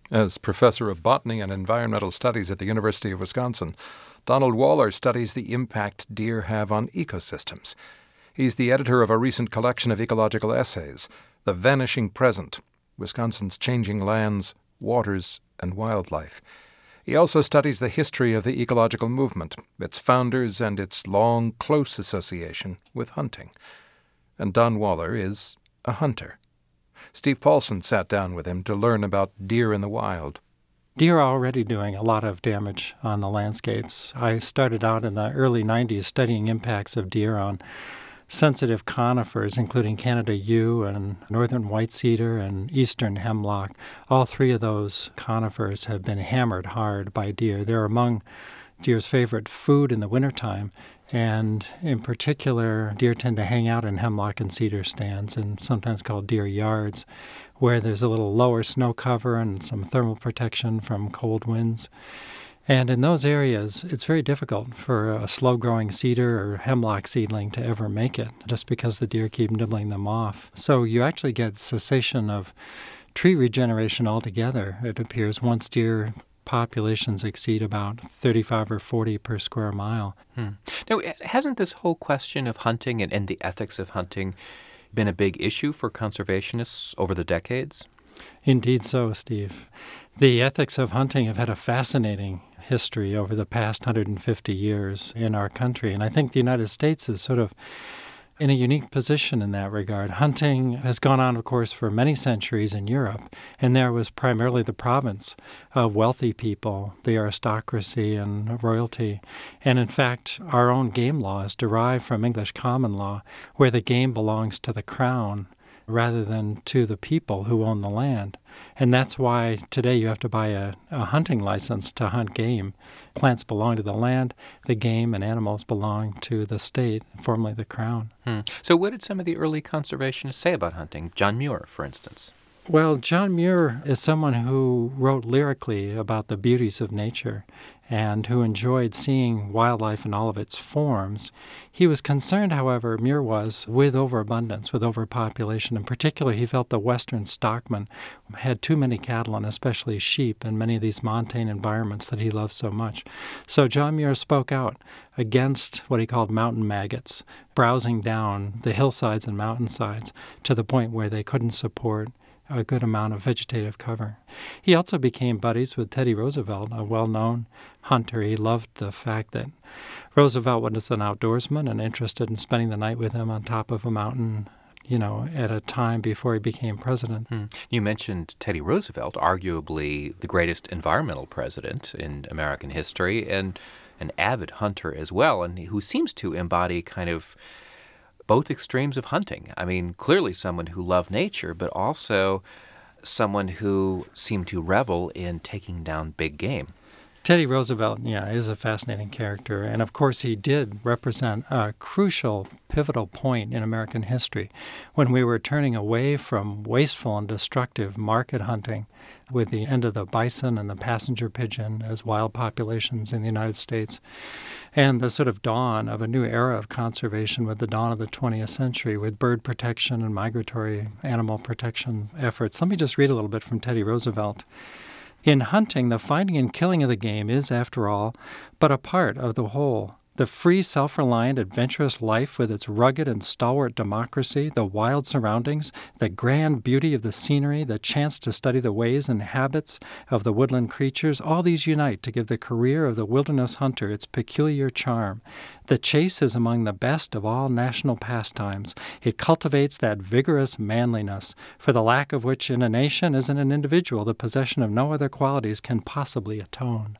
As professor of botany and environmental studies at the University of Wisconsin, Donald Waller studies the impact deer have on ecosystems. He's the editor of a recent collection of ecological essays, The Vanishing Present, Wisconsin's Changing Lands, Waters, and Wildlife. He also studies the history of the ecological movement, its founders, and its long, close association with hunting. And Don Waller is a hunter. Steve Paulson sat down with him to learn about deer in the wild. Deer are already doing a lot of damage on the landscapes. I started out in the early 90s studying impacts of deer on sensitive conifers, including Canada yew and northern white cedar and eastern hemlock. All three of those conifers have been hammered hard by deer. They're among deer's favorite food in the wintertime, and in particular, deer tend to hang out in hemlock and cedar stands, and sometimes called deer yards, where there's a little lower snow cover and some thermal protection from cold winds. And in those areas, it's very difficult for a slow-growing cedar or hemlock seedling to ever make it, just because the deer keep nibbling them off. So you actually get cessation of tree regeneration altogether, it appears, once deer populations exceed about 35 or 40 per square mile. Now, hasn't this whole question of hunting and the ethics of hunting been a big issue for conservationists over the decades? Indeed so, Steve. The ethics of hunting have had a fascinating history over the past 150 years in our country, and I think the United States is sort of in a unique position in that regard. Hunting has gone on, of course, for many centuries in Europe, and there was primarily the province of wealthy people, the aristocracy and royalty. And in fact, our own game law is derived from English common law, where the game belongs to the crown rather than to the people who own the land. And that's why today you have to buy a hunting license to hunt game. Plants belong to the land, the game and animals belong to the state, formerly the crown. So what did some of the early conservationists say about hunting? John Muir, for instance. Well, John Muir is someone who wrote lyrically about the beauties of nature and who enjoyed seeing wildlife in all of its forms. He was concerned, however, Muir was, with overabundance, with overpopulation. In particular, he felt the western stockman had too many cattle, and especially sheep, in many of these montane environments that he loved so much. So John Muir spoke out against what he called mountain maggots, browsing down the hillsides and mountainsides to the point where they couldn't support a good amount of vegetative cover. He also became buddies with Teddy Roosevelt, a well-known hunter. He loved the fact that Roosevelt was an outdoorsman and interested in spending the night with him on top of a mountain, at a time before he became president. You mentioned Teddy Roosevelt, arguably the greatest environmental president in American history, and an avid hunter as well, and who seems to embody kind of both extremes of hunting. I mean, clearly someone who loved nature, but also someone who seemed to revel in taking down big game. Teddy Roosevelt, is a fascinating character. And of course, he did represent a crucial, pivotal point in American history when we were turning away from wasteful and destructive market hunting with the end of the bison and the passenger pigeon as wild populations in the United States, and the sort of dawn of a new era of conservation with the dawn of the 20th century with bird protection and migratory animal protection efforts. Let me just read a little bit from Teddy Roosevelt. In hunting, the finding and killing of the game is, after all, but a part of the whole. The free, self-reliant, adventurous life with its rugged and stalwart democracy, the wild surroundings, the grand beauty of the scenery, the chance to study the ways and habits of the woodland creatures, all these unite to give the career of the wilderness hunter its peculiar charm. The chase is among the best of all national pastimes. It cultivates that vigorous manliness, for the lack of which in a nation as in an individual the possession of no other qualities can possibly atone.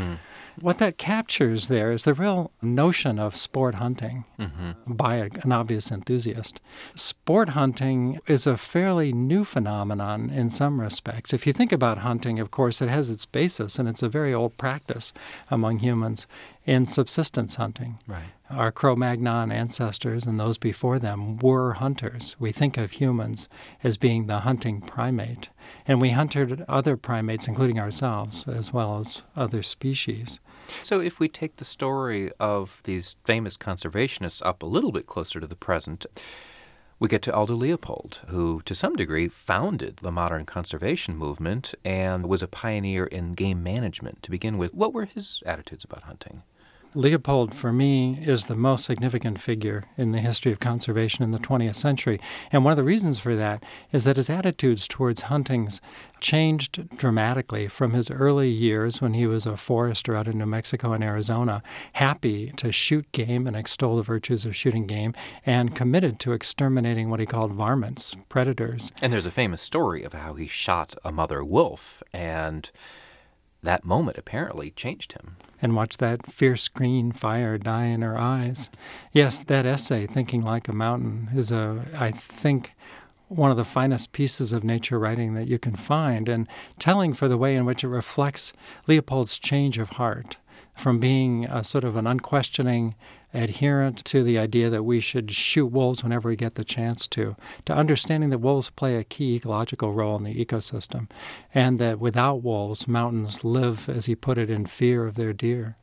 What that captures there is the real notion of sport hunting by an obvious enthusiast. Sport hunting is a fairly new phenomenon in some respects. If you think about hunting, of course, it has its basis, and it's a very old practice among humans in subsistence hunting. Right. Our Cro-Magnon ancestors and those before them were hunters. We think of humans as being the hunting primate, and we hunted other primates, including ourselves, as well as other species. So if we take the story of these famous conservationists up a little bit closer to the present, We get to Aldo Leopold, who to some degree founded the modern conservation movement and was a pioneer in game management to begin with. What were his attitudes about hunting? Leopold, for me, is the most significant figure in the history of conservation in the 20th century. And one of the reasons for that is that his attitudes towards hunting changed dramatically from his early years when he was a forester out in New Mexico and Arizona, happy to shoot game and extol the virtues of shooting game, and committed to exterminating what he called varmints, predators. And there's a famous story of how he shot a mother wolf, and that moment apparently changed him. And watch that fierce green fire die in her eyes. Yes, that essay, Thinking Like a Mountain, is, I think, one of the finest pieces of nature writing that you can find, and telling for the way in which it reflects Leopold's change of heart from being a sort of an unquestioning adherent to the idea that we should shoot wolves whenever we get the chance to understanding that wolves play a key ecological role in the ecosystem, and that without wolves, mountains live, as he put it, in fear of their deer.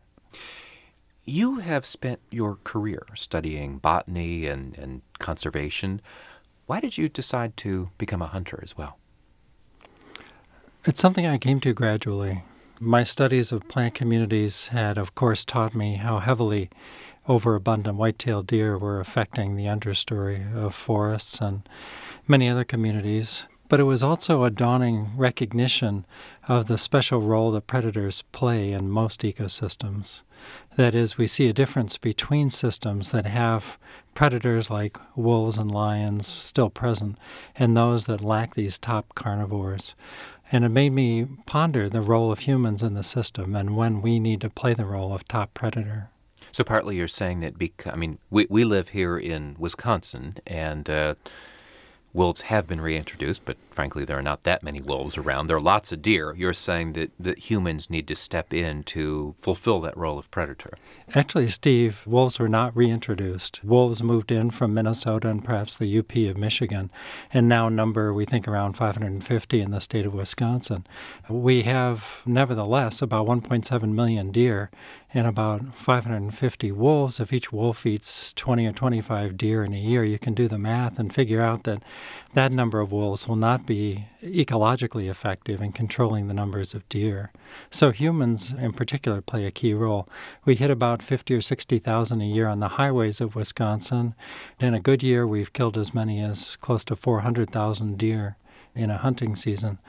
You have spent your career studying botany and conservation. Why did you decide to become a hunter as well? It's something I came to gradually. My studies of plant communities had, of course, taught me how heavily overabundant white-tailed deer were affecting the understory of forests and many other communities. But it was also a dawning recognition of the special role that predators play in most ecosystems. That is, we see a difference between systems that have predators like wolves and lions still present and those that lack these top carnivores. And it made me ponder the role of humans in the system and when we need to play the role of top predator. So partly you're saying that, we live here in Wisconsin, and wolves have been reintroduced, but frankly there are not that many wolves around. There are lots of deer. You're saying that humans need to step in to fulfill that role of predator. Actually, Steve, wolves were not reintroduced. Wolves moved in from Minnesota and perhaps the UP of Michigan, and now number, we think, around 550 in the state of Wisconsin. We have, nevertheless, about 1.7 million deer and about 550 wolves. If each wolf eats 20 or 25 deer in a year, you can do the math and figure out that that number of wolves will not be ecologically effective in controlling the numbers of deer. So humans, in particular, play a key role. We hit about 50 or 60,000 a year on the highways of Wisconsin. In a good year, we've killed as many as close to 400,000 deer in a hunting season.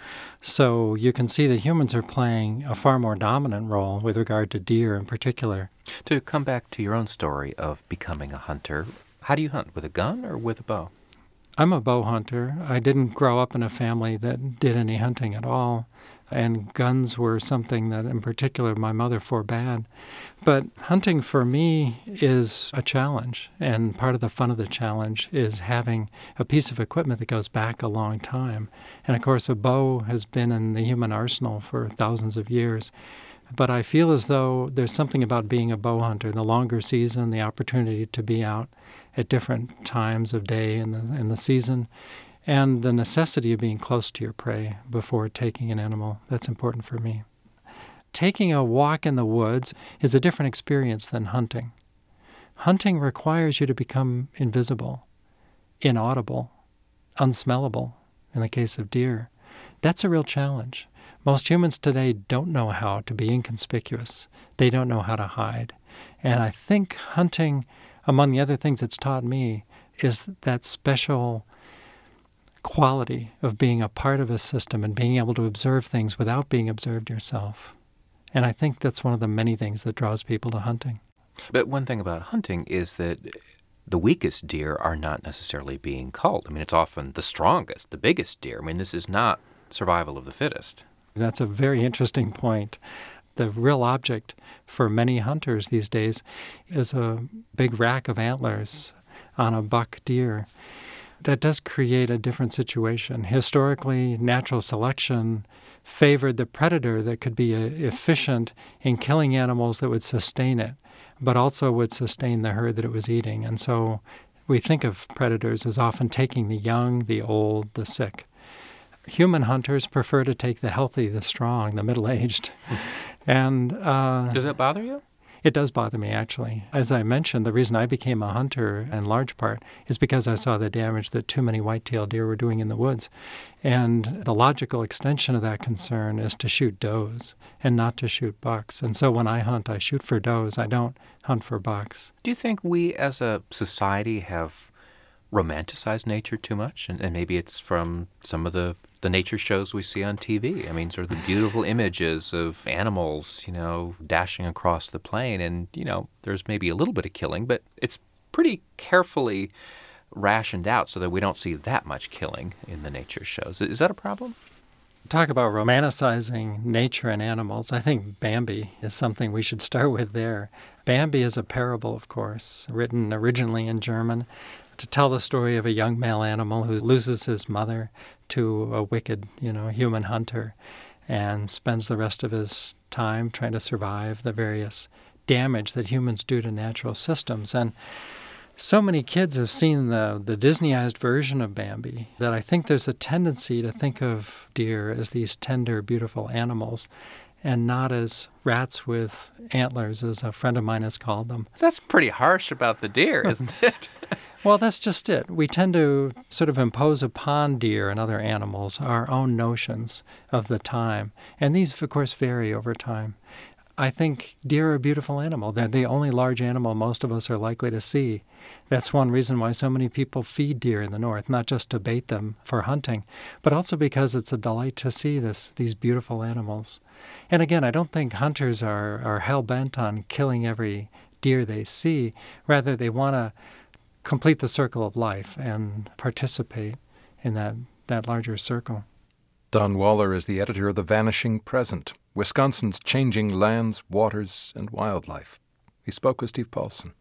So you can see that humans are playing a far more dominant role with regard to deer in particular. To come back to your own story of becoming a hunter, how do you hunt, with a gun or with a bow? I'm a bow hunter. I didn't grow up in a family that did any hunting at all, and guns were something that in particular my mother forbade. But hunting for me is a challenge, and part of the fun of the challenge is having a piece of equipment that goes back a long time. And of course a bow has been in the human arsenal for thousands of years. But I feel as though there's something about being a bow hunter, the longer season, the opportunity to be out at different times of day in the season, and the necessity of being close to your prey before taking an animal. That's important for me. Taking a walk in the woods is a different experience than hunting. Hunting requires you to become invisible, inaudible, unsmellable, in the case of deer. That's a real challenge. Most humans today don't know how to be inconspicuous. They don't know how to hide. And I think hunting, among the other things it's taught me, is that special quality of being a part of a system and being able to observe things without being observed yourself. And I think that's one of the many things that draws people to hunting. But one thing about hunting is that the weakest deer are not necessarily being culled. It's often the strongest, the biggest deer. This is not survival of the fittest. That's a very interesting point. The real object for many hunters these days is a big rack of antlers on a buck deer. That does create a different situation. Historically, natural selection favored the predator that could be efficient in killing animals that would sustain it, but also would sustain the herd that it was eating. And so we think of predators as often taking the young, the old, the sick. Human hunters prefer to take the healthy, the strong, the middle-aged. And does that bother you? It does bother me, actually. As I mentioned, the reason I became a hunter, in large part, is because I saw the damage that too many white-tailed deer were doing in the woods. And the logical extension of that concern is to shoot does and not to shoot bucks. And so when I hunt, I shoot for does. I don't hunt for bucks. Do you think we as a society have romanticized nature too much? And maybe it's from some of the nature shows we see on TV. I mean, sort of the beautiful images of animals, dashing across the plain. And, there's maybe a little bit of killing, but it's pretty carefully rationed out so that we don't see that much killing in the nature shows. Is that a problem? Talk about romanticizing nature and animals. I think Bambi is something we should start with there. Bambi is a parable, of course, written originally in German to tell the story of a young male animal who loses his mother to a wicked, human hunter and spends the rest of his time trying to survive the various damage that humans do to natural systems. And so many kids have seen the Disneyized version of Bambi that I think there's a tendency to think of deer as these tender, beautiful animals and not as rats with antlers, as a friend of mine has called them. That's pretty harsh about the deer, isn't it? Well, that's just it. We tend to sort of impose upon deer and other animals our own notions of the time. And these, of course, vary over time. I think deer are a beautiful animal. They're the only large animal most of us are likely to see. That's one reason why so many people feed deer in the north, not just to bait them for hunting, but also because it's a delight to see these beautiful animals. And again, I don't think hunters are hell-bent on killing every deer they see. Rather, they want to complete the circle of life and participate in that larger circle. Don Waller is the editor of The Vanishing Present, Wisconsin's Changing Lands, Waters, and Wildlife. He spoke with Steve Paulson.